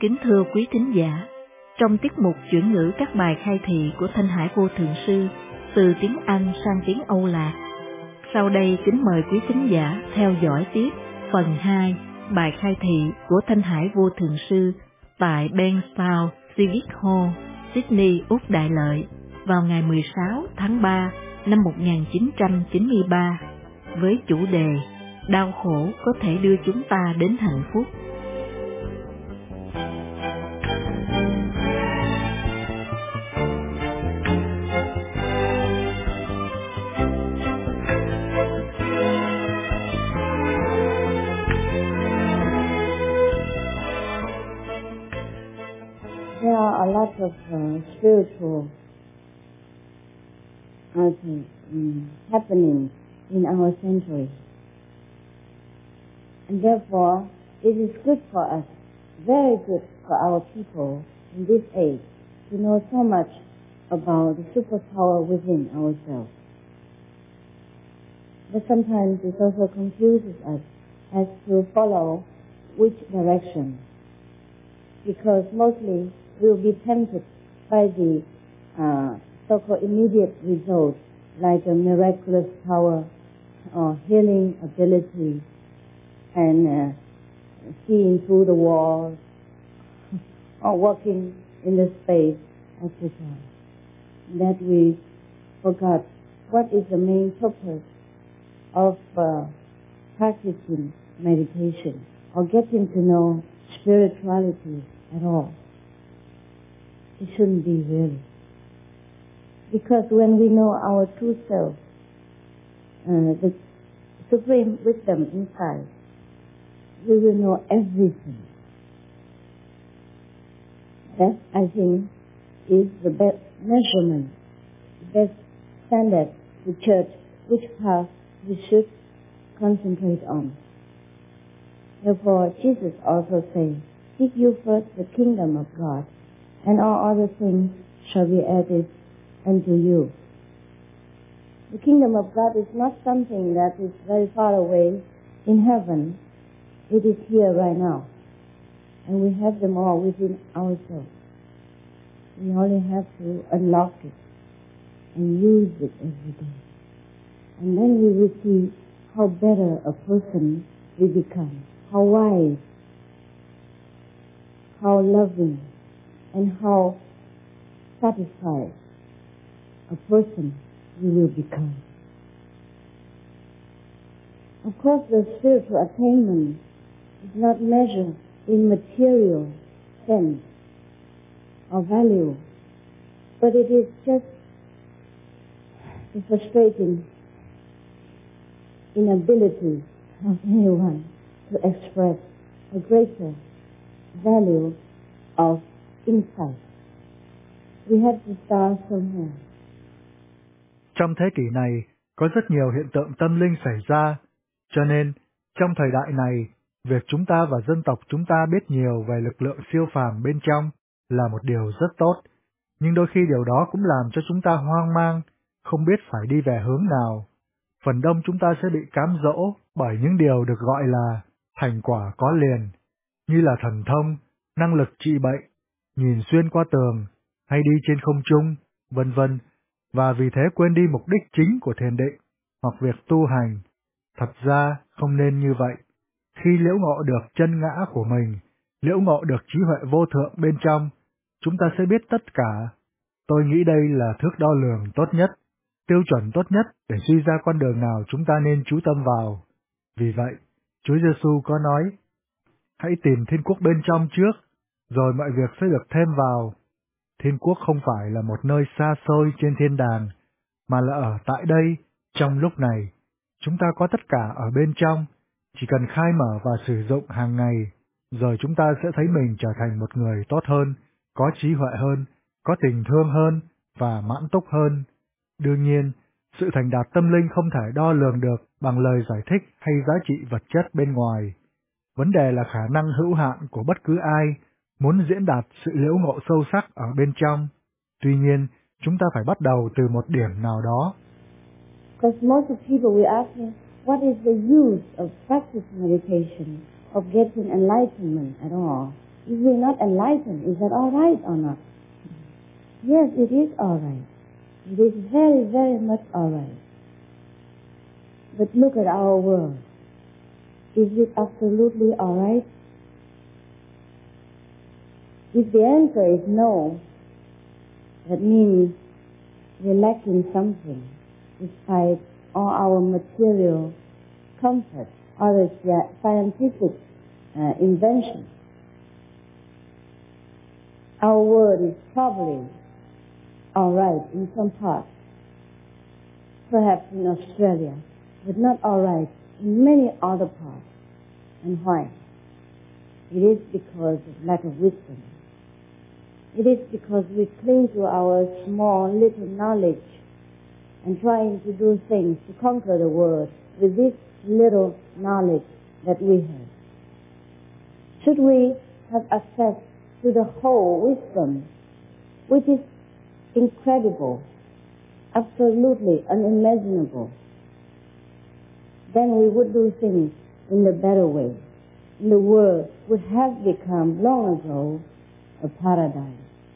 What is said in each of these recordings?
Kính thưa quý thính giả, trong tiết mục chuyển ngữ các bài khai thị của Thanh Hải Vô Thượng Sư từ tiếng Anh sang tiếng Âu Lạc, sau đây kính mời quý thính giả theo dõi tiếp phần 2 bài khai thị của Thanh Hải Vô Thượng Sư tại Bankstown Civic Hall, Sydney, Úc Đại Lợi vào ngày 16 tháng 3 năm 1993 với chủ đề Đau khổ có thể đưa chúng ta đến hạnh phúc. There are a lot of spiritual happenings in our century, and therefore it is good for us, very good for our people in this age, to know so much about the superpower within ourselves. But sometimes it also confuses us as to follow which direction, because mostly we will be tempted by the so-called immediate result, like a miraculous power or healing ability, and seeing through the walls or walking in the space, etc. That we forgot what is the main purpose of practicing meditation or getting to know spirituality at all. It shouldn't be really. Because when we know our true self, the supreme wisdom inside, we will know everything. That, I think, is the best measurement, the best standard to judge which path we should concentrate on. Therefore, Jesus also says, "Seek you first the kingdom of God, and all other things shall be added unto you." The kingdom of God is not something that is very far away in heaven. It is here right now. And we have them all within ourselves. We only have to unlock it and use it every day. And then we will see how better a person we become, how wise, how loving, and how satisfied a person we will become. Of course, the spiritual attainment is not measured in material sense or value, but it is just the frustrating inability of anyone to express a greater value of insight. We have to start somewhere. Trong thế kỷ này, có rất nhiều hiện tượng tâm linh xảy ra, cho nên, trong thời đại này, việc chúng ta và dân tộc chúng ta biết nhiều về lực lượng siêu phàm bên trong là một điều rất tốt, nhưng đôi khi điều đó cũng làm cho chúng ta hoang mang, không biết phải đi về hướng nào. Phần đông chúng ta sẽ bị cám dỗ bởi những điều được gọi là thành quả có liền, như là thần thông, năng lực trị bệnh, nhìn xuyên qua tường, hay đi trên không trung, vân vân, và vì thế quên đi mục đích chính của thiền định hoặc việc tu hành. Thật ra không nên như vậy. Khi liễu ngộ được chân ngã của mình, liễu ngộ được trí huệ vô thượng bên trong, chúng ta sẽ biết tất cả. Tôi nghĩ đây là thước đo lường tốt nhất, tiêu chuẩn tốt nhất để suy ra con đường nào chúng ta nên chú tâm vào. Vì vậy, Chúa Giêsu có nói, hãy tìm thiên quốc bên trong trước, rồi mọi việc sẽ được thêm vào. Thiên quốc không phải là một nơi xa xôi trên thiên đàng, mà là ở tại đây, trong lúc này. Chúng ta có tất cả ở bên trong, chỉ cần khai mở và sử dụng hàng ngày, rồi chúng ta sẽ thấy mình trở thành một người tốt hơn, có trí huệ hơn, có tình thương hơn và mãn túc hơn. Đương nhiên, sự thành đạt tâm linh không thể đo lường được bằng lời giải thích hay giá trị vật chất bên ngoài. Vấn đề là khả năng hữu hạn của bất cứ ai muốn diễn đạt sự liễu ngộ sâu sắc ở bên trong. Tuy nhiên, chúng ta phải bắt đầu từ một điểm nào đó. Because most of people will ask me, what is the use of practicing meditation, of getting enlightenment at all? If we're not enlightened, is that all right or not? Yes, it is all right. It is very, very much all right. But look at our world. Is it absolutely all right? If the answer is no, that means we're lacking something despite all our material comfort, all the scientific invention. Our world is probably all right in some parts, perhaps in Australia, but not all right in many other parts. And why? It is because of lack of wisdom. It is because we cling to our small little knowledge and trying to do things to conquer the world with this little knowledge that we have. Should we have access to the whole wisdom, which is incredible, absolutely unimaginable, then we would do things in a better way. The world would have become long ago a paradise.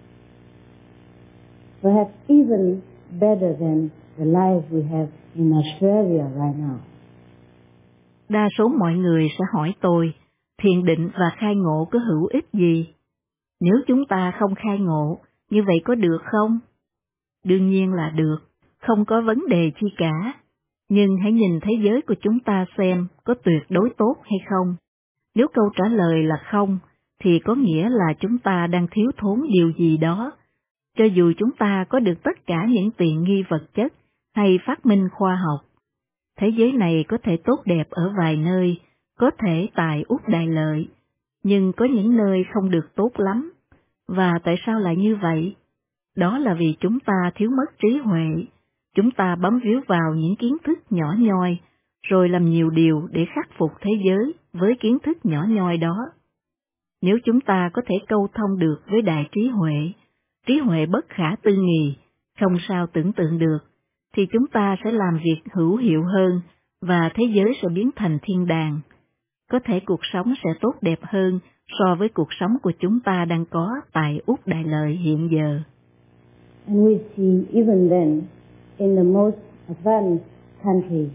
Perhaps even better than the life we have in Australia right now. Đa số mọi người sẽ hỏi tôi, thiền định và khai ngộ có hữu ích gì? Nếu chúng ta không khai ngộ, như vậy có được không? Đương nhiên là được, không có vấn đề chi cả. Nhưng hãy nhìn thế giới của chúng ta xem có tuyệt đối tốt hay không. Nếu câu trả lời là không, thì có nghĩa là chúng ta đang thiếu thốn điều gì đó. Cho dù chúng ta có được tất cả những tiện nghi vật chất hay phát minh khoa học, thế giới này có thể tốt đẹp ở vài nơi, có thể tại Úc Đại Lợi, nhưng có những nơi không được tốt lắm. Và tại sao lại như vậy? Đó là vì chúng ta thiếu mất trí huệ, chúng ta bám víu vào những kiến thức nhỏ nhoi, rồi làm nhiều điều để khắc phục thế giới với kiến thức nhỏ nhoi đó. Nếu chúng ta có thể câu thông được với đại trí huệ bất khả tư nghì, không sao tưởng tượng được, thì chúng ta sẽ làm việc hữu hiệu hơn và thế giới sẽ biến thành thiên đàng. Có thể cuộc sống sẽ tốt đẹp hơn so với cuộc sống của chúng ta đang có tại Úc Đại Lợi hiện giờ. And we see even then, in the most advanced countries,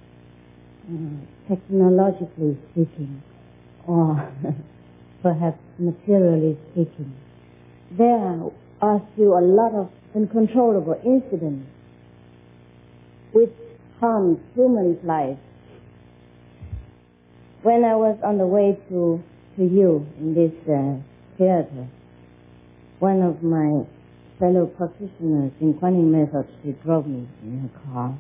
technologically speaking, or perhaps materially speaking, there are still a lot of uncontrollable incidents which harm human life. When I was on the way to you in this theater, one of my fellow practitioners in Kuan Method, she drove me in her car.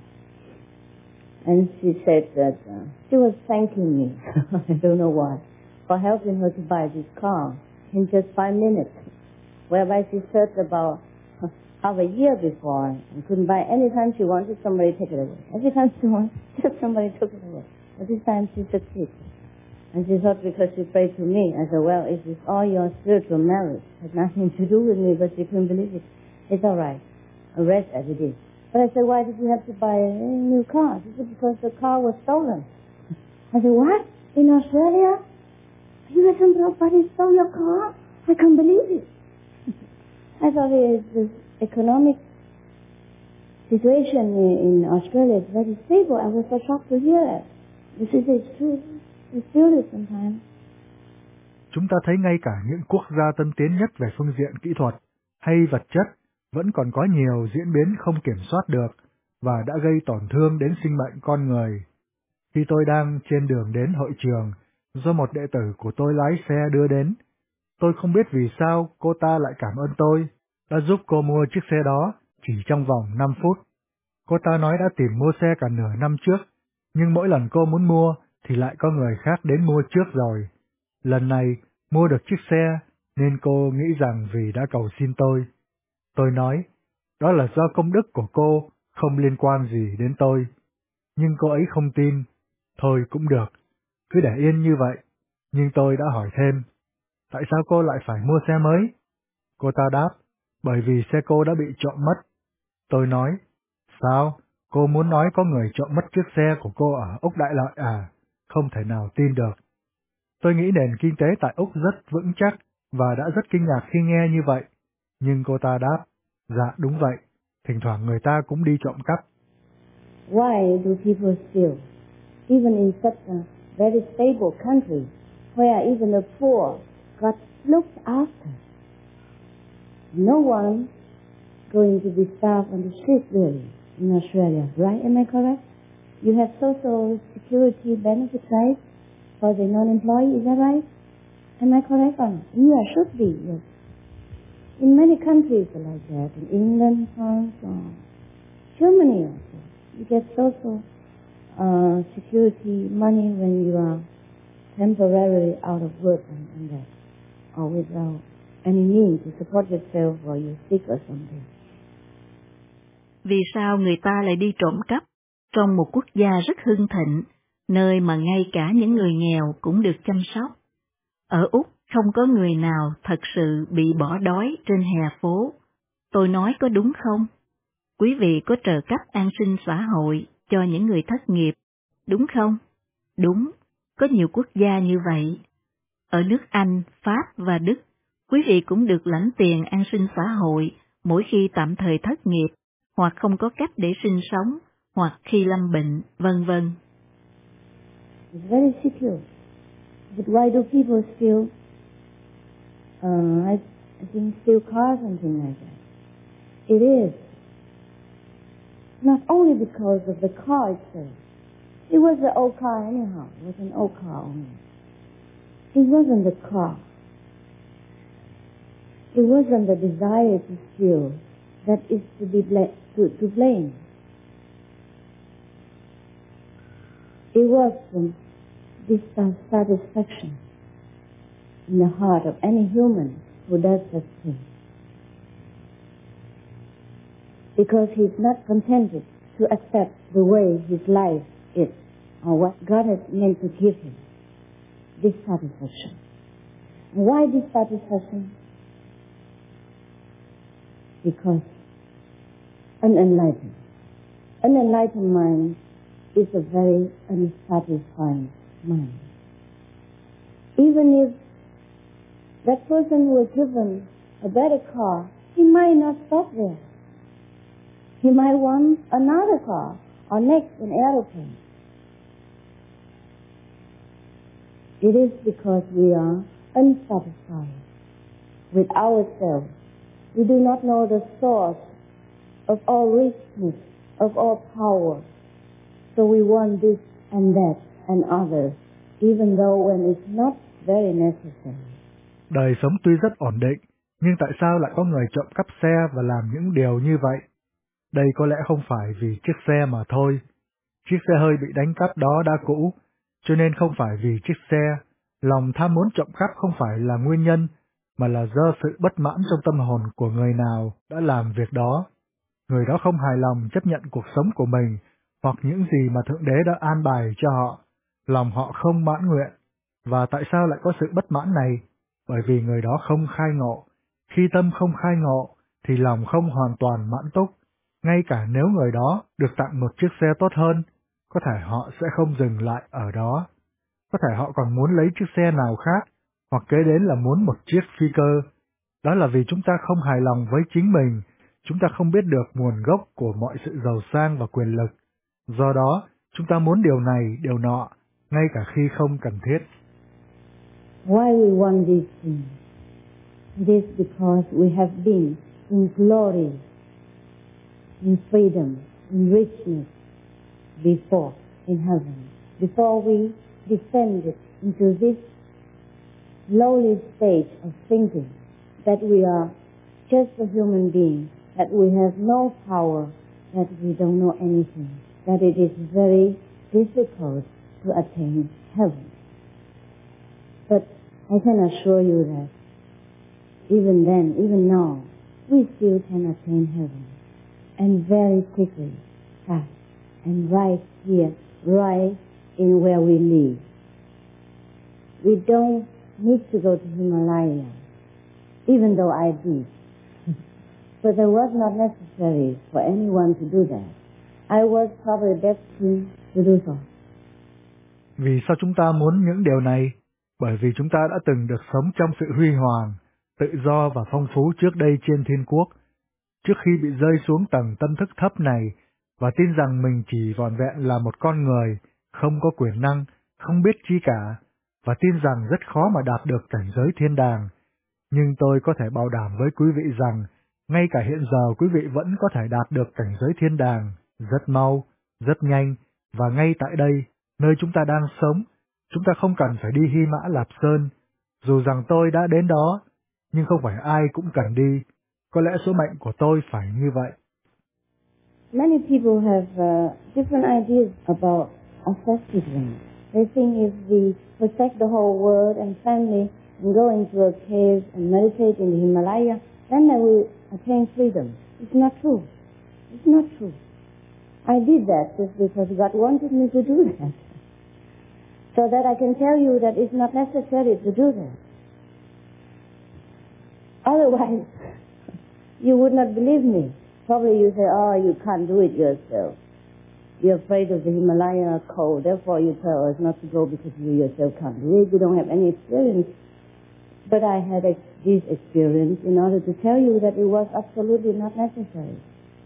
And she said that she was thanking me, I don't know why, for helping her to buy this car in just 5 minutes, whereby she searched about half a year before and couldn't buy. Any time she wanted, somebody take it away. Every time she wanted, somebody took it away. But this time she succeeded. And she thought because she prayed to me, I said, well, it is all your spiritual merit. It had nothing to do with me, but she couldn't believe it. It's all right. I'll rest as it is. But I said, why did you have to buy a new car? She said, because the car was stolen. I said, what? In Australia? You had somebody stole your car? I can't believe it. I thought the economic situation in Australia is very stable. I was so shocked to hear that. This is true. It's still is sometimes. Chúng ta thấy ngay cả những quốc gia tân tiến nhất về phương diện kỹ thuật hay vật chất vẫn còn có nhiều diễn biến không kiểm soát được và đã gây tổn thương đến sinh mệnh con người. Khi tôi đang trên đường đến hội trường, do một đệ tử của tôi lái xe đưa đến, tôi không biết vì sao cô ta lại cảm ơn tôi, đã giúp cô mua chiếc xe đó chỉ trong vòng 5 phút. Cô ta nói đã tìm mua xe cả nửa năm trước, nhưng mỗi lần cô muốn mua thì lại có người khác đến mua trước rồi. Lần này mua được chiếc xe nên cô nghĩ rằng vì đã cầu xin tôi. Tôi nói, đó là do công đức của cô, không liên quan gì đến tôi. Nhưng cô ấy không tin. Thôi cũng được, cứ để yên như vậy. Nhưng tôi đã hỏi thêm, tại sao cô lại phải mua xe mới? Cô ta đáp, bởi vì xe cô đã bị trộm mất. Tôi nói, sao? Cô muốn nói có người trộm mất chiếc xe của cô ở Úc Đại Lợi à? Không thể nào tin được. Tôi nghĩ nền kinh tế tại Úc rất vững chắc và đã rất kinh ngạc khi nghe như vậy. Nhưng cô ta đáp, dạ đúng vậy, thỉnh thoảng người ta cũng đi trộm cắp. Why do people steal? Even in such a very stable country, where even the poor got looked after. No one going to be starved on the street really in Australia, right? Am I correct? You have social security benefits, right? For the non-employee, is that right? Am I correct or not? Yeah, should be, yes. In many countries like that, in England, France, or Germany also, you get social security money when you are temporarily out of work and that, or without any means to support yourself or you're sick or something. Vì sao người ta lại đi trộm cắp trong một quốc gia rất hưng thịnh, nơi mà ngay cả những người nghèo cũng được chăm sóc? Ở Úc không có người nào thật sự bị bỏ đói trên hè phố. Tôi nói có đúng không? Quý vị có trợ cấp an sinh xã hội cho những người thất nghiệp, đúng không? Đúng, có nhiều quốc gia như vậy. Ở nước Anh, Pháp và Đức, quý vị cũng được lãnh tiền an sinh xã hội mỗi khi tạm thời thất nghiệp, hoặc không có cách để sinh sống, hoặc khi lâm bệnh, vân vân. It's very secure. But why do people steal? I think steal cars and things like that. It is not only because of the car itself. It was an old car anyhow. It was an old car only. It wasn't the car. It wasn't the desire to steal that is to be to blame. It was the dissatisfaction in the heart of any human who does such thing. Because he's not contented to accept the way his life is, or what God has meant to give him. Dissatisfaction. Why dissatisfaction? Because unenlightened mind is a very unsatisfied mind. Even if that person was given a better car, he might not stop there. He might want another car, or next an aeroplane. It is because we are unsatisfied with ourselves. We do not know the source of all richness, of all power. So we want this and that and others, even though when it's not very necessary. Đời sống tuy rất ổn định, nhưng tại sao lại có người trộm cắp xe và làm những điều như vậy? Đây có lẽ không phải vì chiếc xe mà thôi. Chiếc xe hơi bị đánh cắp đó đã cũ, cho nên không phải vì chiếc xe. Lòng tham muốn trộm cắp không phải là nguyên nhân, mà là do sự bất mãn trong tâm hồn của người nào đã làm việc đó. Người đó không hài lòng chấp nhận cuộc sống của mình, hoặc những gì mà Thượng Đế đã an bài cho họ. Lòng họ không mãn nguyện. Và tại sao lại có sự bất mãn này? Bởi vì người đó không khai ngộ. Khi tâm không khai ngộ, thì lòng không hoàn toàn mãn túc. Ngay cả nếu người đó được tặng một chiếc xe tốt hơn, có thể họ sẽ không dừng lại ở đó. Có thể họ còn muốn lấy chiếc xe nào khác, hoặc kế đến là muốn một chiếc phi cơ. Đó là vì chúng ta không hài lòng với chính mình, chúng ta không biết được nguồn gốc của mọi sự giàu sang và quyền lực. Do đó, chúng ta muốn điều này, điều nọ, ngay cả khi không cần thiết. Why we want these things? It is because we have been in glory, in freedom, in richness before, in heaven. Before we descended into this lowly stage of thinking that we are just a human being, that we have no power, that we don't know anything, that it is very difficult to attain heaven. But I can assure you that even then, even now, we still can attain heaven. And very quickly, fast, and right here, right in where we live. We don't need to go to Himalaya, even though I did. But it was not necessary for anyone to do that. I was probably destined to do so. Vì sao chúng ta muốn những điều này? Bởi vì chúng ta đã từng được sống trong sự huy hoàng, tự do và phong phú trước đây trên thiên quốc, trước khi bị rơi xuống tầng tâm thức thấp này, và tin rằng mình chỉ vỏn vẹn là một con người, không có quyền năng, không biết chi cả, và tin rằng rất khó mà đạt được cảnh giới thiên đàng. Nhưng tôi có thể bảo đảm với quý vị rằng, ngay cả hiện giờ quý vị vẫn có thể đạt được cảnh giới thiên đàng, rất mau, rất nhanh, và ngay tại đây, nơi chúng ta đang sống, chúng ta không cần phải đi Hy Mã Lạp Sơn. Dù rằng tôi đã đến đó, nhưng không phải ai cũng cần đi. Có lẽ số mệnh của tôi phải như vậy. Many people have different ideas about asceticism. They think if we forsake the whole world and family and go into a cave and meditate in the Himalaya, then they will attain freedom. It's not true. It's not true. I did that just because God wanted me to do that. So that I can tell you that it's not necessary to do that. Otherwise, you would not believe me. Probably you say, oh, you can't do it yourself. You're afraid of the Himalaya cold, therefore you tell us not to go because you yourself can't do it. You don't have any experience. But I had this experience in order to tell you that it was absolutely not necessary.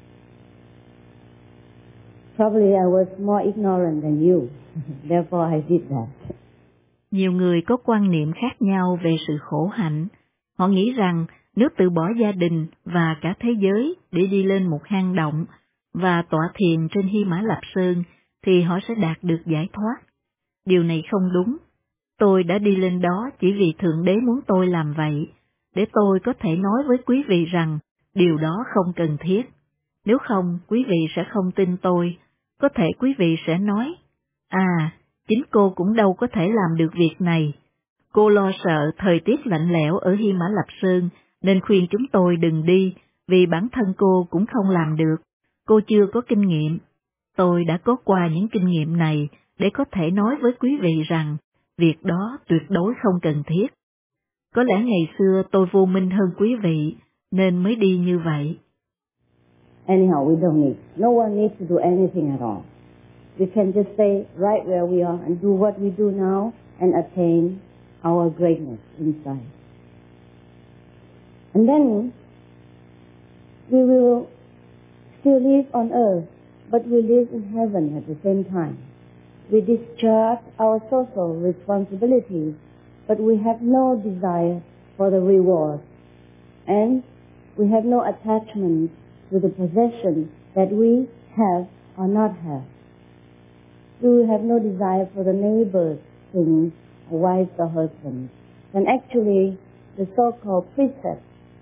Probably I was more ignorant than you. Therefore I did that. Nhiều người có quan niệm khác nhau về sự khổ hạnh. Họ nghĩ rằng nếu từ bỏ gia đình và cả thế giới để đi lên một hang động và tọa thiền trên Hy Mã Lạp Sơn thì họ sẽ đạt được giải thoát. Điều này không đúng. Tôi đã đi lên đó chỉ vì Thượng Đế muốn tôi làm vậy, để tôi có thể nói với quý vị rằng điều đó không cần thiết. Nếu không, quý vị sẽ không tin tôi. Có thể quý vị sẽ nói, chính cô cũng đâu có thể làm được việc này. Cô lo sợ thời tiết lạnh lẽo ở Hy Mã Lạp Sơn, nên khuyên chúng tôi đừng đi, vì bản thân cô cũng không làm được. Cô chưa có kinh nghiệm. Tôi đã có qua những kinh nghiệm này để có thể nói với quý vị rằng việc đó tuyệt đối không cần thiết. Có lẽ ngày xưa tôi vô minh hơn quý vị, nên mới đi như vậy. Anyhow, we don't need. No one needs to do anything at all. We can just stay right where we are and do what we do now and attain our greatness inside. And then we will still live on earth, but we live in heaven at the same time. We discharge our social responsibilities, but we have no desire for the reward. And we have no attachment to the possession that we have or not have. We will have no desire for the neighbor's things, wives or husbands. And actually, the so-called precepts,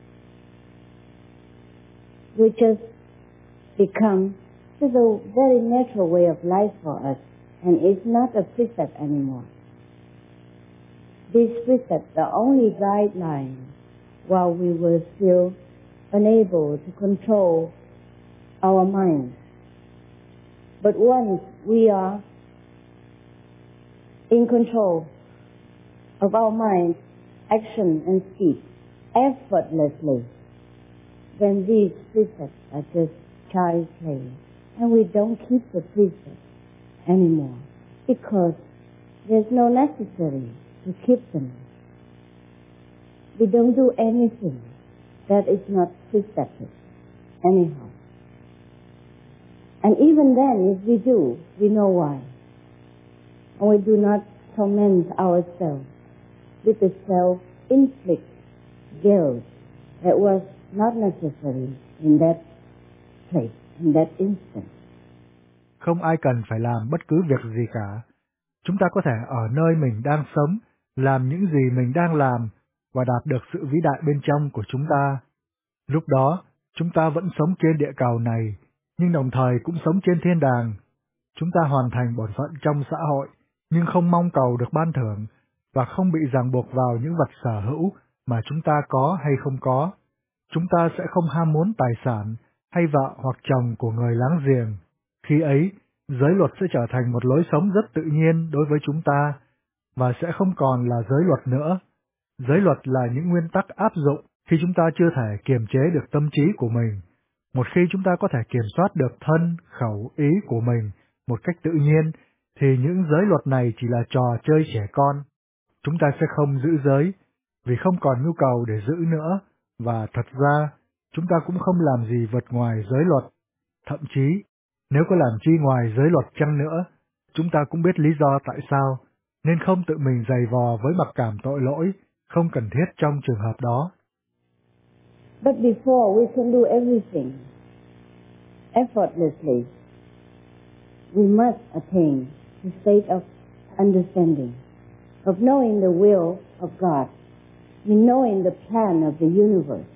which has become just a very natural way of life for us, and it's not a precept anymore. These precepts are only guidelines while we were still unable to control our minds. But once we are in control of our mind, action and speech effortlessly, then these precepts are just child's play. And we don't keep the precepts anymore because there's no necessity to keep them. We don't do anything that is not precepted anyhow. And even then, if we do, we know why. And we do not torment ourselves with the self-inflicted guilt that was not necessary in that place, in that instant. Không ai cần phải làm bất cứ việc gì cả. Chúng ta có thể ở nơi mình đang sống, làm những gì mình đang làm và đạt được sự vĩ đại bên trong của chúng ta. Lúc đó, chúng ta vẫn sống trên địa cầu này, nhưng đồng thời cũng sống trên thiên đàng. Chúng ta hoàn thành bổn phận trong xã hội, nhưng không mong cầu được ban thưởng, và không bị ràng buộc vào những vật sở hữu mà chúng ta có hay không có. Chúng ta sẽ không ham muốn tài sản hay vợ hoặc chồng của người láng giềng. Khi ấy, giới luật sẽ trở thành một lối sống rất tự nhiên đối với chúng ta, và sẽ không còn là giới luật nữa. Giới luật là những nguyên tắc áp dụng khi chúng ta chưa thể kiềm chế được tâm trí của mình. Một khi chúng ta có thể kiểm soát được thân, khẩu, ý của mình một cách tự nhiên, thì những giới luật này chỉ là trò chơi trẻ con. Chúng ta sẽ không giữ giới, vì không còn nhu cầu để giữ nữa, và thật ra, chúng ta cũng không làm gì vượt ngoài giới luật. Thậm chí, nếu có làm chi ngoài giới luật chăng nữa, chúng ta cũng biết lý do tại sao, nên không tự mình giày vò với mặc cảm tội lỗi, không cần thiết trong trường hợp đó. But before we can do everything effortlessly, we must attain the state of understanding, of knowing the will of God, in knowing the plan of the universe,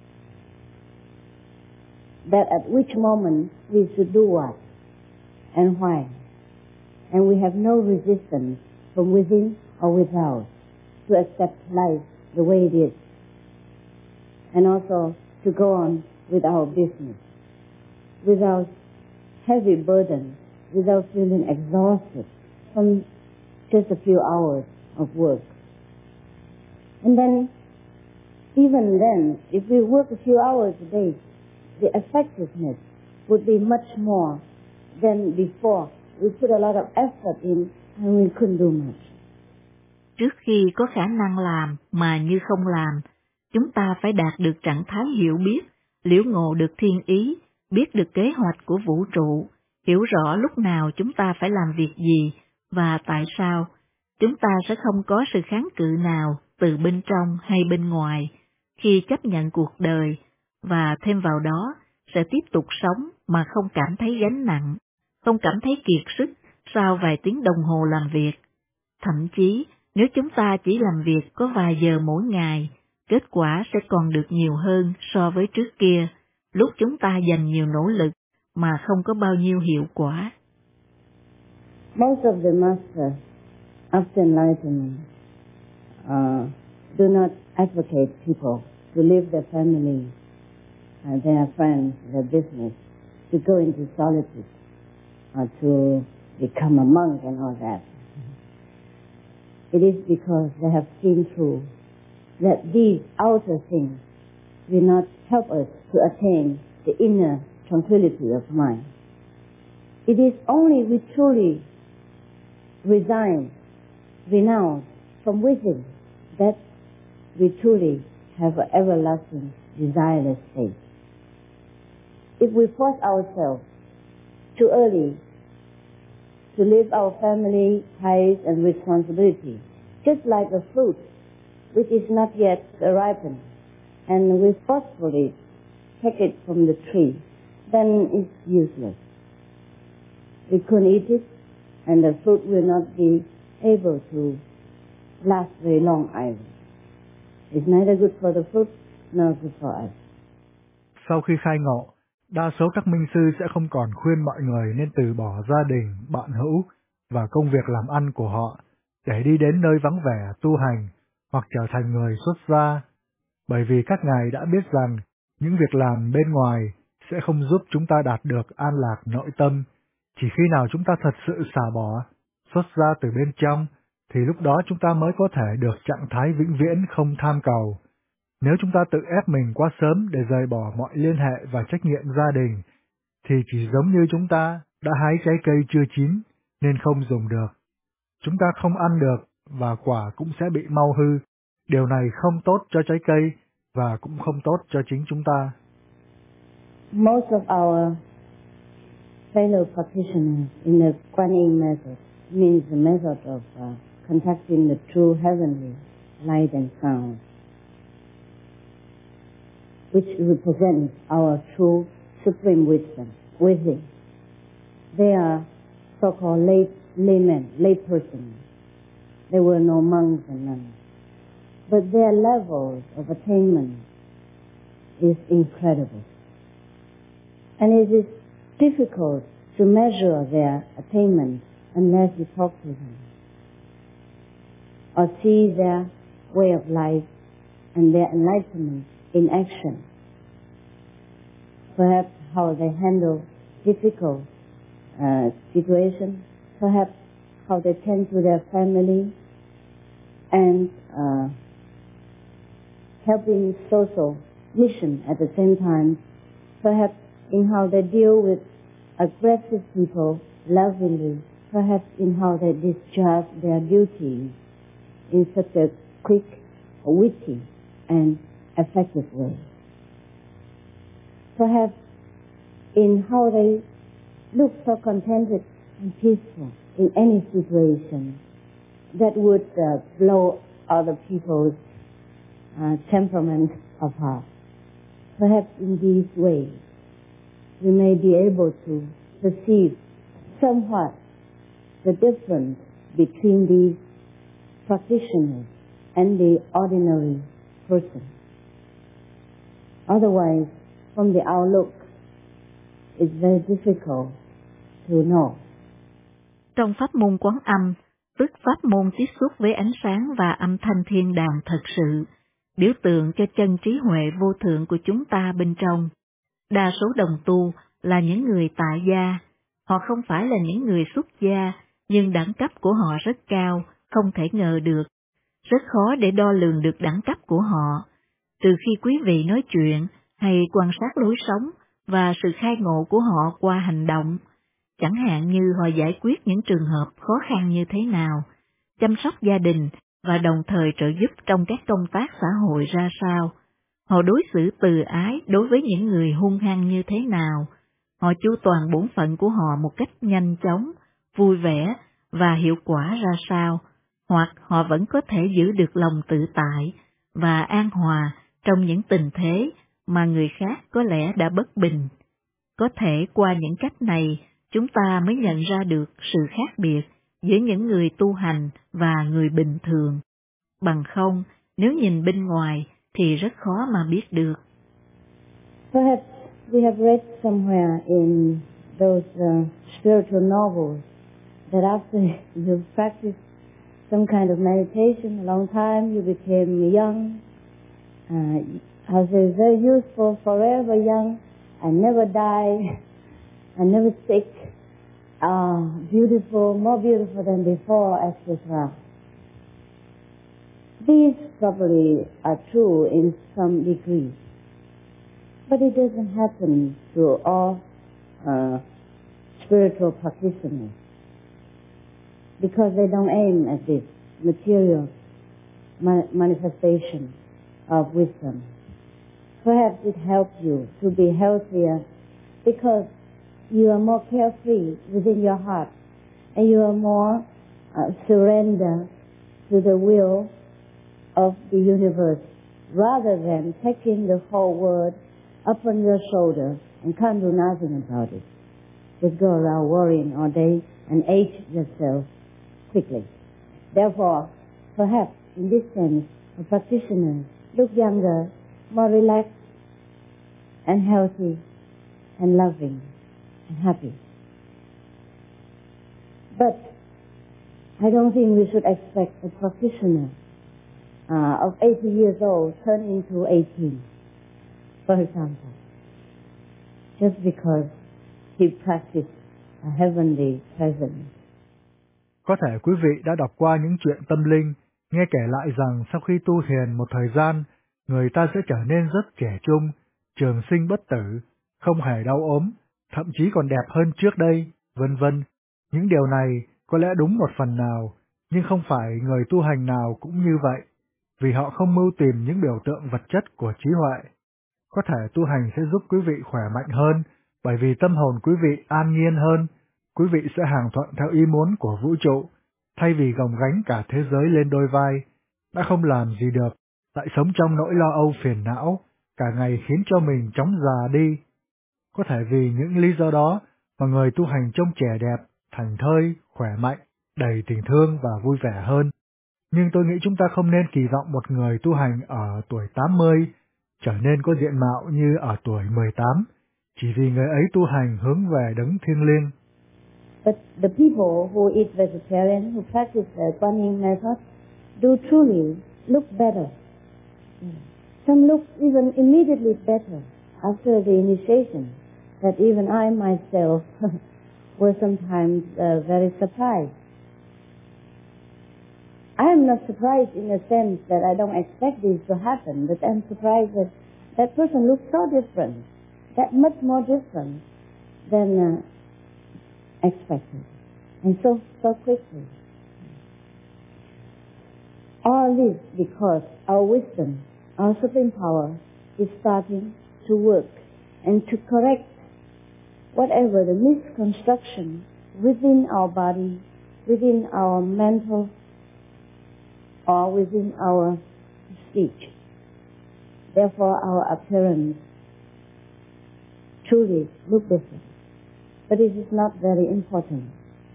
that at which moment we should do what and why, and we have no resistance from within or without to accept life the way it is, and also to go on with our business without heavy burden, without feeling exhausted from just a few hours of work. And then, even then, if we work a few hours a day, the effectiveness would be much more than before. We put a lot of effort in and we couldn't do much. Trước khi có khả năng làm mà như không làm, chúng ta phải đạt được trạng thái hiểu biết, liễu ngộ được thiên ý, biết được kế hoạch của vũ trụ, hiểu rõ lúc nào chúng ta phải làm việc gì và tại sao. Chúng ta sẽ không có sự kháng cự nào từ bên trong hay bên ngoài khi chấp nhận cuộc đời, và thêm vào đó sẽ tiếp tục sống mà không cảm thấy gánh nặng, không cảm thấy kiệt sức sau vài tiếng đồng hồ làm việc. Thậm chí, nếu chúng ta chỉ làm việc có vài giờ mỗi ngày, kết quả sẽ còn được nhiều hơn so với trước kia, lúc chúng ta dành nhiều nỗ lực mà không có bao nhiêu hiệu quả. Most of the masters after enlightenment do not advocate people to leave their family, their friends, their business, to go into solitude, or to become a monk and all that. It is because they have seen through that these outer things will not help us to attain the inner tranquility of mind. It is only we truly resign, renounce from within that we truly have an everlasting, desireless state. If we force ourselves too early to leave our family ties and responsibility, just like a fruit which is not yet ripened, and we forcefully take it from the tree, then it's useless. We couldn't eat it, and the fruit will not be able to last very long either. It's neither good for the fruit nor good for us. Sau khi khai ngộ, đa số các minh sư sẽ không còn khuyên mọi người nên từ bỏ gia đình, bạn hữu và công việc làm ăn của họ để đi đến nơi vắng vẻ tu hành hoặc trở thành người xuất gia, bởi vì các ngài đã biết rằng những việc làm bên ngoài sẽ không giúp chúng ta đạt được an lạc nội tâm. Chỉ khi nào chúng ta thật sự xả bỏ, xuất ra từ bên trong, thì lúc đó chúng ta mới có thể được trạng thái vĩnh viễn không tham cầu. Nếu chúng ta tự ép mình quá sớm để rời bỏ mọi liên hệ và trách nhiệm gia đình, thì chỉ giống như chúng ta đã hái trái cây chưa chín nên không dùng được. Chúng ta không ăn được và quả cũng sẽ bị mau hư. Điều này không tốt cho trái cây và cũng không tốt cho chính chúng ta. Most of our fellow practitioners in the Kuan Yin method, means the method of contacting the true heavenly light and sound, which represents our true supreme wisdom within. They are so-called laymen, laypersons. There were no monks and nuns. But their level of attainment is incredible. And it is difficult to measure their attainment unless you talk to them or see their way of life and their enlightenment in action. Perhaps how they handle difficult situations, perhaps how they tend to their family and helping social mission at the same time, perhaps in how they deal with aggressive people lovingly, perhaps in how they discharge their duties in such a quick witty and effective way. Perhaps in how they look so contented and peaceful in any situation that would blow other people's temperament apart. Perhaps in these ways we may be able to perceive somewhat the difference between these practitioners and the ordinary person. Otherwise, from the outlook, it's very difficult to know. Trong pháp môn Quán Âm, tức pháp môn tiếp xúc với ánh sáng và âm thanh thiên đàng thật sự, biểu tượng cho chân trí huệ vô thượng của chúng ta bên trong. Đa số đồng tu là những người tại gia, họ không phải là những người xuất gia, nhưng đẳng cấp của họ rất cao, không thể ngờ được. Rất khó để đo lường được đẳng cấp của họ. Từ khi quý vị nói chuyện hay quan sát lối sống và sự khai ngộ của họ qua hành động, chẳng hạn như họ giải quyết những trường hợp khó khăn như thế nào, chăm sóc gia đình và đồng thời trợ giúp trong các công tác xã hội ra sao, họ đối xử từ ái đối với những người hung hăng như thế nào, họ chu toàn bổn phận của họ một cách nhanh chóng, vui vẻ và hiệu quả ra sao, hoặc họ vẫn có thể giữ được lòng tự tại và an hòa trong những tình thế mà người khác có lẽ đã bất bình. Có thể qua những cách này, chúng ta mới nhận ra được sự khác biệt giữa những người tu hành và người bình thường. Bằng không, nếu nhìn bên ngoài thì rất khó mà biết được. Perhaps we have read somewhere in those spiritual novels that after you practice some kind of meditation a long time, you became young, how to say, very useful, forever young, and never die, and never sick, beautiful, more beautiful than before, etc. These probably are true in some degree, but it doesn't happen to all spiritual practitioners, because they don't aim at this material manifestation of wisdom. Perhaps it helps you to be healthier because you are more carefree within your heart and you are more surrendered to the will of the universe rather than taking the whole world up on your shoulder and can't do nothing about it. Just go around worrying all day and age yourself quickly. Therefore, perhaps in this sense, a practitioner look younger, more relaxed and healthy and loving and happy. But I don't think we should expect a practitioner of 80 years old turn into 18, for example, just because he practiced a heavenly presence. Có thể quý vị đã đọc qua những chuyện tâm linh, nghe kể lại rằng sau khi tu thiền một thời gian, người ta sẽ trở nên rất trẻ trung, trường sinh bất tử, không hề đau ốm, thậm chí còn đẹp hơn trước đây, vân vân. Những điều này có lẽ đúng một phần nào, nhưng không phải người tu hành nào cũng như vậy, vì họ không mưu tìm những biểu tượng vật chất của trí huệ. Có thể tu hành sẽ giúp quý vị khỏe mạnh hơn, bởi vì tâm hồn quý vị an nhiên hơn, quý vị sẽ hàng thuận theo ý muốn của vũ trụ, thay vì gồng gánh cả thế giới lên đôi vai, đã không làm gì được, lại sống trong nỗi lo âu phiền não, cả ngày khiến cho mình chóng già đi. Có thể vì những lý do đó mà người tu hành trông trẻ đẹp, thảnh thơi, khỏe mạnh, đầy tình thương và vui vẻ hơn. Nhưng tôi nghĩ chúng ta không nên kỳ vọng một người tu hành ở tuổi 80 trở nên có diện mạo như ở tuổi 18, chỉ vì người ấy tu hành hướng về đấng thiêng liêng. But the people who eat vegetarian, who practice the Kuan Yin method, do truly look better. Some look even immediately better after the initiation, that even I myself was sometimes very surprised. I am not surprised in a sense that I don't expect this to happen, but I'm surprised that that person looks so different, that much more different than expected, and so quickly. All this because our wisdom, our supreme power, is starting to work and to correct whatever the misconstruction within our body, within our mental, or within our speech. Therefore, our appearance truly look different. But it is not very important.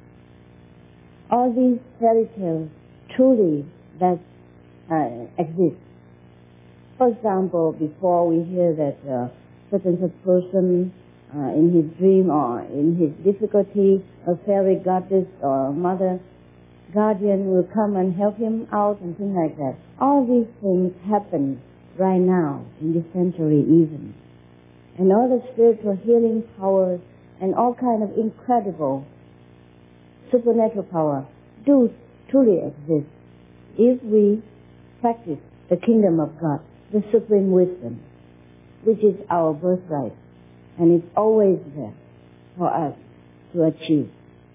All these fairy tales truly does exist. For example, before we hear that certain person in his dream or in his difficulty, a fairy goddess or mother guardian will come and help him out and things like that. All these things happen right now in this century even. And all the spiritual healing powers and all kind of incredible supernatural power do truly exist if we practice the kingdom of God, the supreme wisdom, which is our birthright, and it's always there for us to achieve.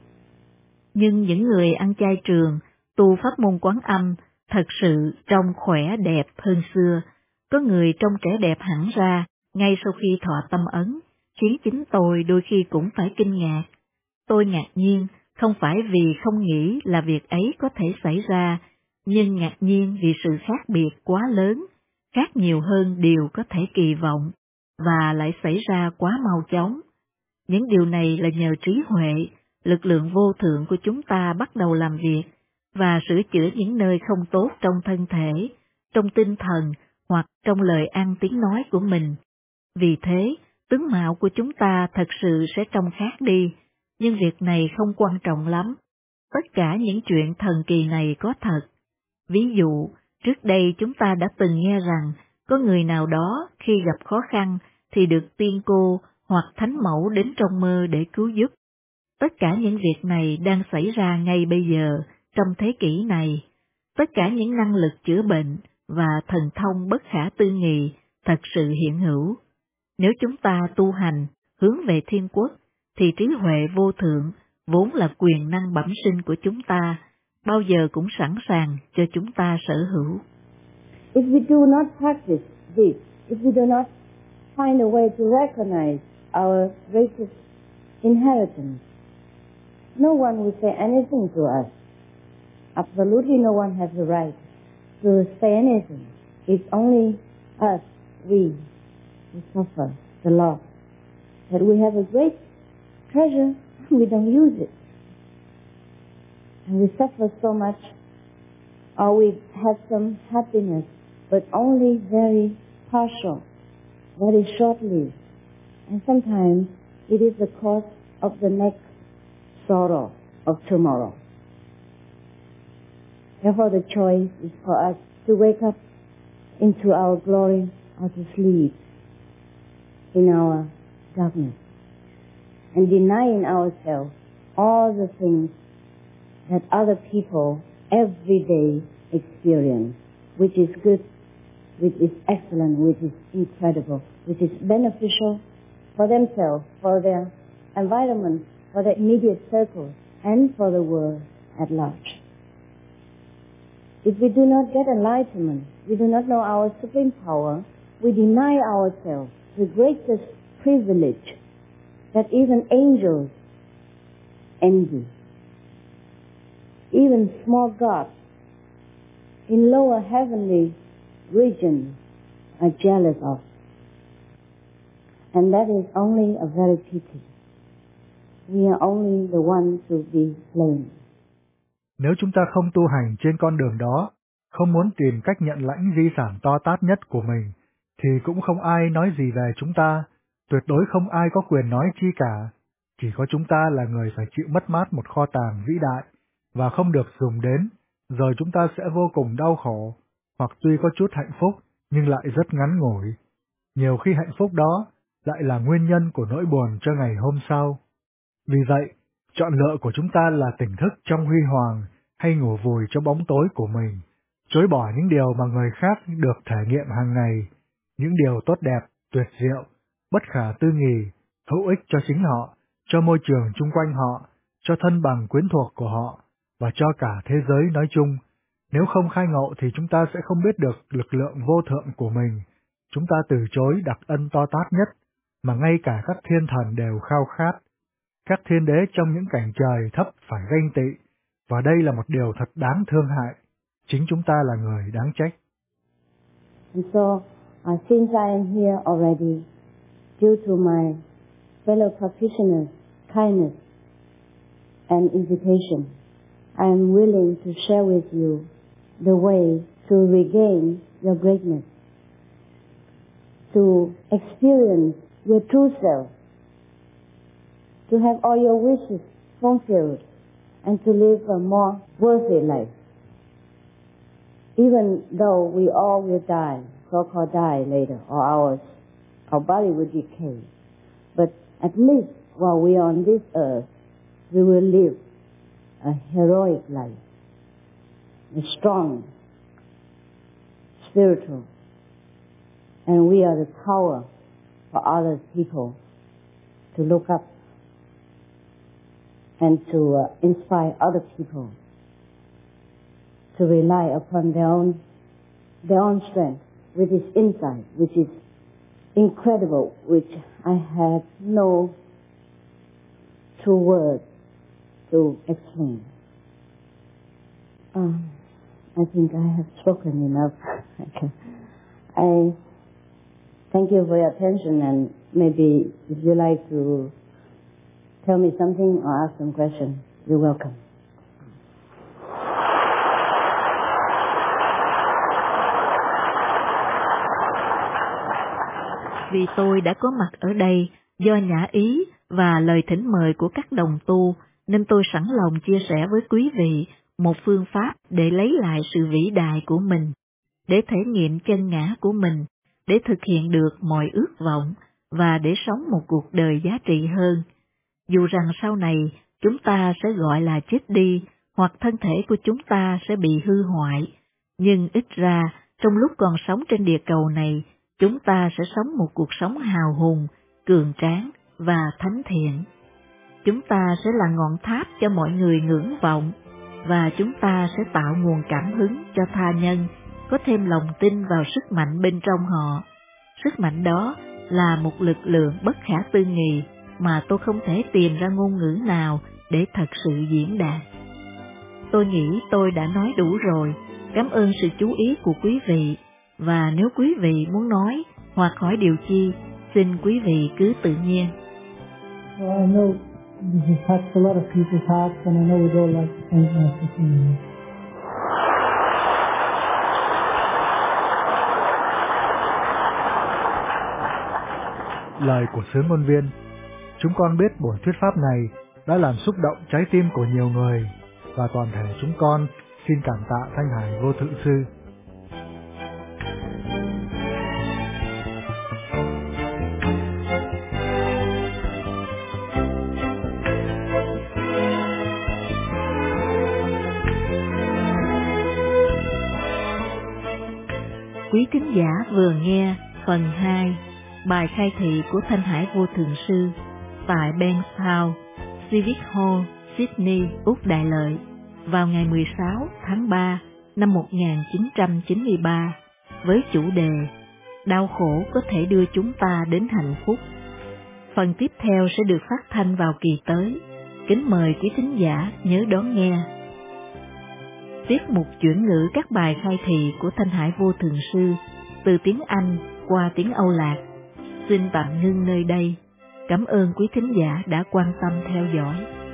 Nhưng những người ăn chay trường, tu pháp môn Quán Âm, thật sự trông khỏe đẹp hơn xưa. Có người trông trẻ đẹp hẳn ra, ngay sau khi thọ tâm ấn, khiến chính tôi đôi khi cũng phải kinh ngạc. Tôi ngạc nhiên, không phải vì không nghĩ là việc ấy có thể xảy ra, nhưng ngạc nhiên vì sự khác biệt quá lớn, khác nhiều hơn điều có thể kỳ vọng, và lại xảy ra quá mau chóng. Những điều này là nhờ trí huệ, lực lượng vô thượng của chúng ta bắt đầu làm việc, và sửa chữa những nơi không tốt trong thân thể, trong tinh thần, hoặc trong lời ăn tiếng nói của mình. Vì thế, tướng mạo của chúng ta thật sự sẽ trông khác đi, nhưng việc này không quan trọng lắm. Tất cả những chuyện thần kỳ này có thật. Ví dụ, trước đây chúng ta đã từng nghe rằng có người nào đó khi gặp khó khăn thì được tiên cô hoặc thánh mẫu đến trong mơ để cứu giúp. Tất cả những việc này đang xảy ra ngay bây giờ, trong thế kỷ này. Tất cả những năng lực chữa bệnh và thần thông bất khả tư nghị thật sự hiện hữu. Nếu chúng ta tu hành, hướng về thiên quốc, thì trí huệ vô thượng, vốn là quyền năng bẩm sinh của chúng ta, bao giờ cũng sẵn sàng cho chúng ta sở hữu. If we do not practice this, if we do not find a way to recognize our greatest inheritance, no one will say anything to us. Absolutely no one has the right to say anything. It's only us, we suffer the loss. That we have a great treasure, we don't use it. And we suffer so much, or we have some happiness, but only very partial, very short-lived. And sometimes it is the cause of the next sorrow of tomorrow. Therefore the choice is for us to wake up into our glory or to sleep in our darkness and denying ourselves all the things that other people every day experience, which is good, which is excellent, which is incredible, which is beneficial for themselves, for their environment, for their immediate circle, and for the world at large. If we do not get enlightenment, we do not know our supreme power, we deny ourselves the greatest privilege that even angels envy. Even small gods in lower heavenly regions are jealous of. And that is only a very pity. We are only the ones to be blamed. Nếu chúng ta không tu hành trên con đường đó, không muốn tìm cách nhận lãnh di sản to tát nhất của mình, thì cũng không ai nói gì về chúng ta, tuyệt đối không ai có quyền nói chi cả. Chỉ có chúng ta là người phải chịu mất mát một kho tàng vĩ đại, và không được dùng đến, rồi chúng ta sẽ vô cùng đau khổ, hoặc tuy có chút hạnh phúc, nhưng lại rất ngắn ngủi. Nhiều khi hạnh phúc đó lại là nguyên nhân của nỗi buồn cho ngày hôm sau. Vì vậy, chọn lựa của chúng ta là tỉnh thức trong huy hoàng hay ngủ vùi trong bóng tối của mình, chối bỏ những điều mà người khác được thể nghiệm hàng ngày, những điều tốt đẹp, tuyệt diệu, bất khả tư nghì, hữu ích cho chính họ, cho môi trường chung quanh họ, cho thân bằng quyến thuộc của họ, và cho cả thế giới nói chung, Nếu không khai ngộ thì chúng ta sẽ không biết được lực lượng vô thượng của mình. Chúng ta từ chối đặc ân to tát nhất, mà ngay cả các thiên thần đều khao khát. Các thiên đế trong những cảnh trời thấp phải ganh tị, và đây là một điều thật đáng thương hại. Chính chúng ta là người đáng trách. And so, since I am here already, due to my fellow practitioners' kindness and invitation, I am willing to share with you the way to regain your greatness, to experience your true self, to have all your wishes fulfilled, and to live a more worthy life. Even though we all will die, so-called die later, or our body will decay, but at least while we are on this earth, we will live a heroic life, a strong, spiritual, and we are the power for other people to look up and to inspire other people to rely upon their own strength, with its insight, which is incredible, which I have no true words to explain. I think I have spoken enough. I thank you for your attention, and maybe if you like to tell me something or ask some questions, you're welcome. Vì tôi đã có mặt ở đây do nhã ý và lời thỉnh mời của các đồng tu, nên tôi sẵn lòng chia sẻ với quý vị một phương pháp để lấy lại sự vĩ đại của mình, để thể nghiệm chân ngã của mình, để thực hiện được mọi ước vọng và để sống một cuộc đời giá trị hơn. Dù rằng sau này chúng ta sẽ gọi là chết đi hoặc thân thể của chúng ta sẽ bị hư hoại, nhưng ít ra trong lúc còn sống trên địa cầu này, chúng ta sẽ sống một cuộc sống hào hùng, cường tráng và thánh thiện. Chúng ta sẽ là ngọn tháp cho mọi người ngưỡng vọng, và chúng ta sẽ tạo nguồn cảm hứng cho tha nhân có thêm lòng tin vào sức mạnh bên trong họ. Sức mạnh đó là một lực lượng bất khả tư nghị mà tôi không thể tìm ra ngôn ngữ nào để thật sự diễn đạt. Tôi nghĩ tôi đã nói đủ rồi. Cảm ơn sự chú ý của quý vị, và nếu quý vị muốn nói hoặc hỏi điều chi, xin quý vị cứ tự nhiên. Well, I know this has touched a lot of people's hearts, and I know we'd all like to thank Master Singh. Lời của Sứ Ngôn Viên. Chúng con biết buổi thuyết pháp này đã làm xúc động trái tim của nhiều người, và toàn thể chúng con xin cảm tạ Thanh Hải Vô Thượng Sư. Quý thính giả vừa nghe phần 2 bài khai thị của Thanh Hải Vô Thượng Sư tại Bankstown, Civic Hall, Sydney, Úc Đại Lợi vào ngày 16 tháng 3 năm 1993 với chủ đề Đau khổ có thể đưa chúng ta đến hạnh phúc. Phần tiếp theo sẽ được phát thanh vào kỳ tới. Kính mời quý thính giả nhớ đón nghe. Tiết mục chuyển ngữ các bài khai thị của Thanh Hải Vô Thượng Sư từ tiếng Anh qua tiếng Âu Lạc xin tạm ngưng nơi đây. Cảm ơn quý thính giả đã quan tâm theo dõi.